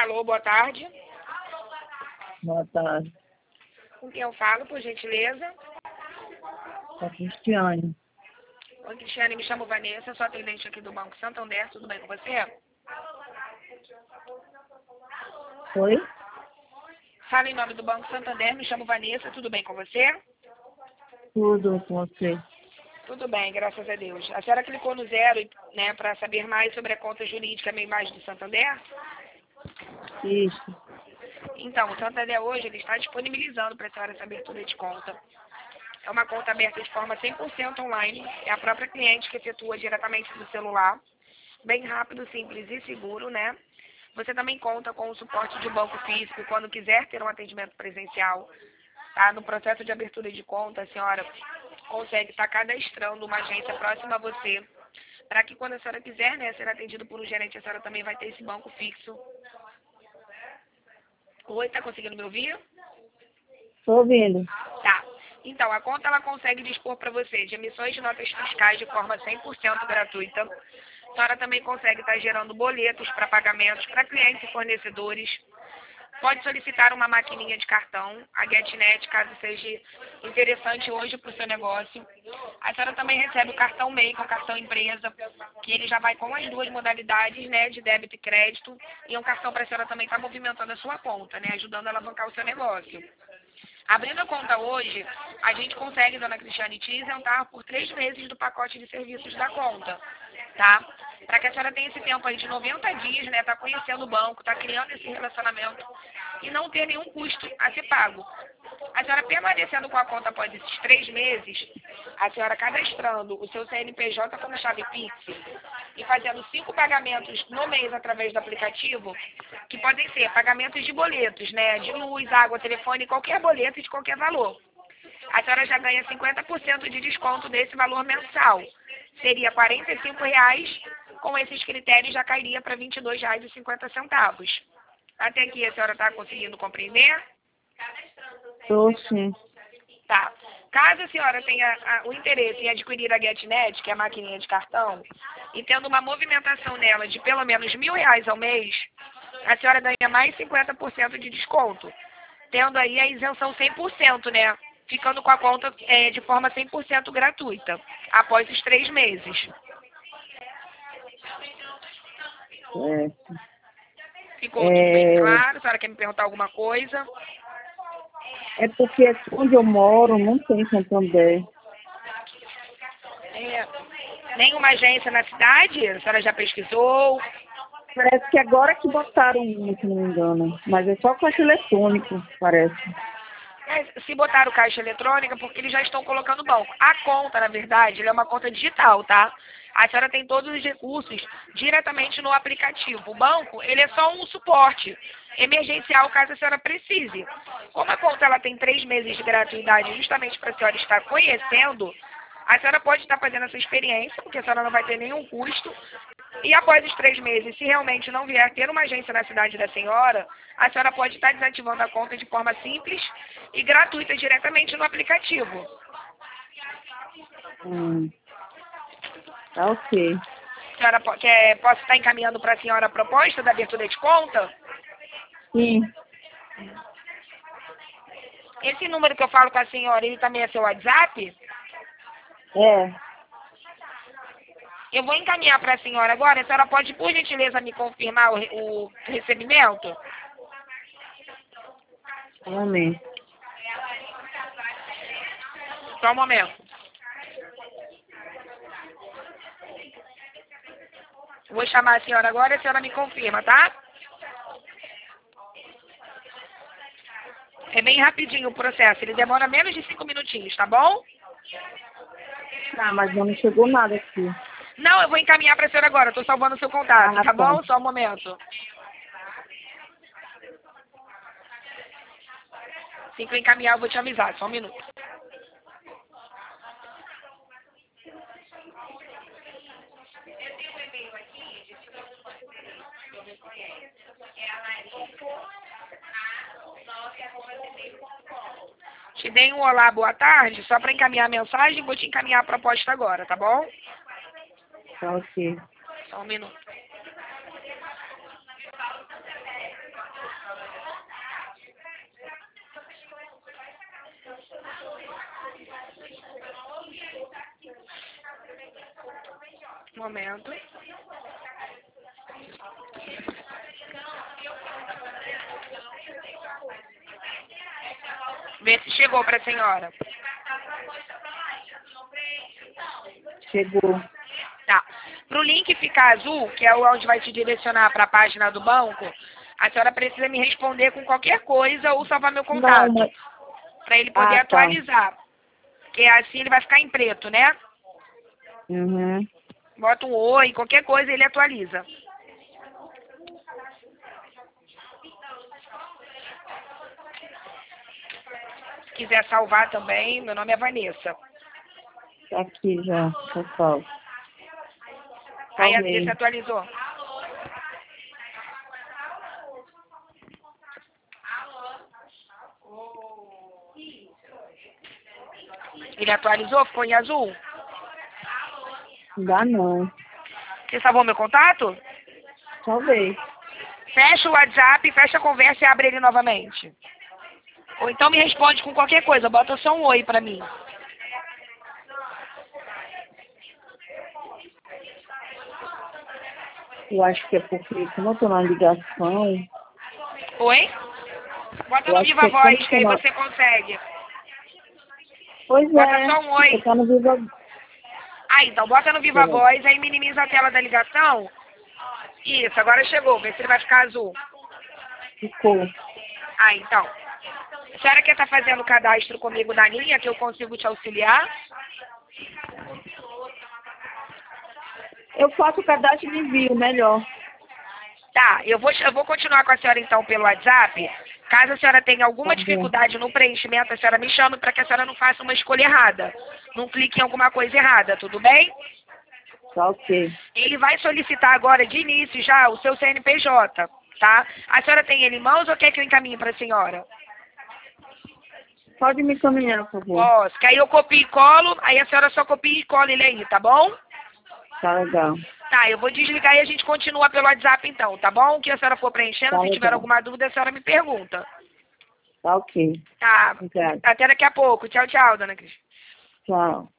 Alô, boa tarde. Boa tarde. Com quem eu falo, por gentileza? É Cristiane. Oi, Cristiane, me chamo Vanessa, sou atendente aqui do Banco Santander, tudo bem com você? Oi? Fala em nome do Banco Santander, me chamo Vanessa, tudo bem com você? Tudo com você. Tudo bem, graças a Deus. A senhora clicou no 0, né, para saber mais sobre a conta jurídica Meio Mais do Santander? Isso. Então, o Santander hoje ele está disponibilizando para a senhora essa abertura de conta. É uma conta aberta de forma 100% online, é a própria cliente que efetua diretamente do celular, bem rápido, simples e seguro, né? Você também conta com o suporte de banco físico quando quiser ter um atendimento presencial. Tá? No processo de abertura de conta, a senhora consegue estar cadastrando uma agência próxima a você, para que quando a senhora quiser, né, ser atendida por um gerente, a senhora também vai ter esse banco fixo. Oi, tá conseguindo me ouvir? Tô ouvindo. Tá. Então, a conta ela consegue dispor para você de emissões de notas fiscais de forma 100% gratuita. A senhora também consegue estar gerando boletos para pagamentos para clientes e fornecedores. Pode solicitar uma maquininha de cartão, a GetNet, caso seja interessante hoje para o seu negócio. A senhora também recebe o cartão MEI, que é o cartão empresa, que ele já vai com as duas modalidades, né, de débito e crédito. E é um cartão para a senhora também estar movimentando a sua conta, né, ajudando a alavancar o seu negócio. Abrindo a conta hoje, a gente consegue, dona Cristiane, te isentar por 3 meses do pacote de serviços da conta, tá? Para que a senhora tenha esse tempo aí de 90 dias, né? Tá conhecendo o banco, tá criando esse relacionamento e não ter nenhum custo a ser pago. A senhora permanecendo com a conta após esses 3 meses, a senhora cadastrando o seu CNPJ como chave Pix e fazendo 5 pagamentos no mês através do aplicativo, que podem ser pagamentos de boletos, né? De luz, água, telefone, qualquer boleto de qualquer valor. A senhora já ganha 50% de desconto desse valor mensal. Seria R$ 45, com esses critérios já cairia para R$ 22,50. Até aqui a senhora está conseguindo compreender? Tô sim. Tá. Caso a senhora tenha o interesse em adquirir a GetNet, que é a maquininha de cartão, e tendo uma movimentação nela de pelo menos R$ 1.000 ao mês, a senhora ganha mais 50% de desconto, tendo aí a isenção 100%, né? Ficando com a conta de forma 100% gratuita, após os 3 meses. Certo. Ficou tudo bem claro? A senhora quer me perguntar alguma coisa? É porque onde eu moro não tem Santander. Nenhuma agência na cidade? A senhora já pesquisou? Parece que agora que botaram um, se não me engano. Mas é só caixa eletrônico, parece. Se botaram caixa eletrônica, porque eles já estão colocando banco. A conta, na verdade, ela é uma conta digital, tá? A senhora tem todos os recursos diretamente no aplicativo. O banco, ele é só um suporte emergencial, caso a senhora precise. Como a conta ela tem 3 meses de gratuidade, justamente para a senhora estar conhecendo, a senhora pode estar fazendo essa experiência, porque a senhora não vai ter nenhum custo. E após os 3 meses, se realmente não vier ter uma agência na cidade da senhora, a senhora pode estar desativando a conta de forma simples e gratuita diretamente no aplicativo. Tá ok. A senhora posso estar encaminhando para a senhora a proposta da abertura de conta? Sim. Esse número que eu falo com a senhora, ele também é seu WhatsApp? É. Eu vou encaminhar para a senhora agora. A senhora pode, por gentileza, me confirmar o recebimento? Um momento. Só um momento. Vou chamar a senhora agora e a senhora me confirma, tá? É bem rapidinho o processo. Ele demora menos de 5 minutinhos, tá bom? Tá, mas não chegou nada aqui. Não, eu vou encaminhar para a senhora agora. Estou salvando o seu contato, tá bom? Só um momento. Assim que eu encaminhar, eu vou te avisar. Só um minuto. Te dei um olá, boa tarde, só para encaminhar a mensagem. Vou te encaminhar a proposta agora, tá bom? Tá ok. Só um minuto. Momento. Vê se chegou para a senhora. Chegou. Tá. Para o link ficar azul, que é onde vai te direcionar para a página do banco, a senhora precisa me responder com qualquer coisa ou salvar meu contato. Não, mas... Para ele poder tá. atualizar. Porque assim ele vai ficar em preto, né? Uhum. Bota um oi, qualquer coisa ele atualiza. Se quiser salvar também, meu nome é Vanessa. Tá aqui já, pessoal. Aí a Salvei. Vanessa atualizou. Ele atualizou? Ficou em azul? Dá não. Você salvou meu contato? Salvei. Fecha o WhatsApp, fecha a conversa e abre ele novamente. Ou então me responde com qualquer coisa, bota só um oi pra mim. Eu acho que é porque, como eu tô na ligação... Oi? Bota Eu no acho Viva que é Voz, como que aí tomar... você consegue. Pois Bota é. só um oi. Você tá no Viva... Ah, então bota no Viva Peraí. Voz, aí minimiza a tela da ligação. Isso, agora chegou, vê se ele vai ficar azul. Ficou. Ah, então. A senhora quer estar fazendo o cadastro comigo na linha, que eu consigo te auxiliar? Eu faço o cadastro de envio, melhor. Tá, eu vou continuar com a senhora então pelo WhatsApp. Caso a senhora tenha Tá alguma bom. dificuldade no preenchimento, a senhora me chama para que a senhora não faça uma escolha errada. Não clique em alguma coisa errada, tudo bem? Tá ok. Ele vai solicitar agora de início já o seu CNPJ, tá? A senhora tem ele em mãos ou quer que eu encaminhe para a senhora? Pode me caminhar, por favor. Posso, que aí eu copio e colo, aí a senhora só copia e cola ele aí, tá bom? Tá legal. Tá, eu vou desligar e a gente continua pelo WhatsApp então, tá bom? O que a senhora for preenchendo, Tá se tiver legal. alguma dúvida, a senhora me pergunta. Tá ok. Tá, Obrigada. até daqui a pouco. Tchau, tchau, dona Cristina. Tchau.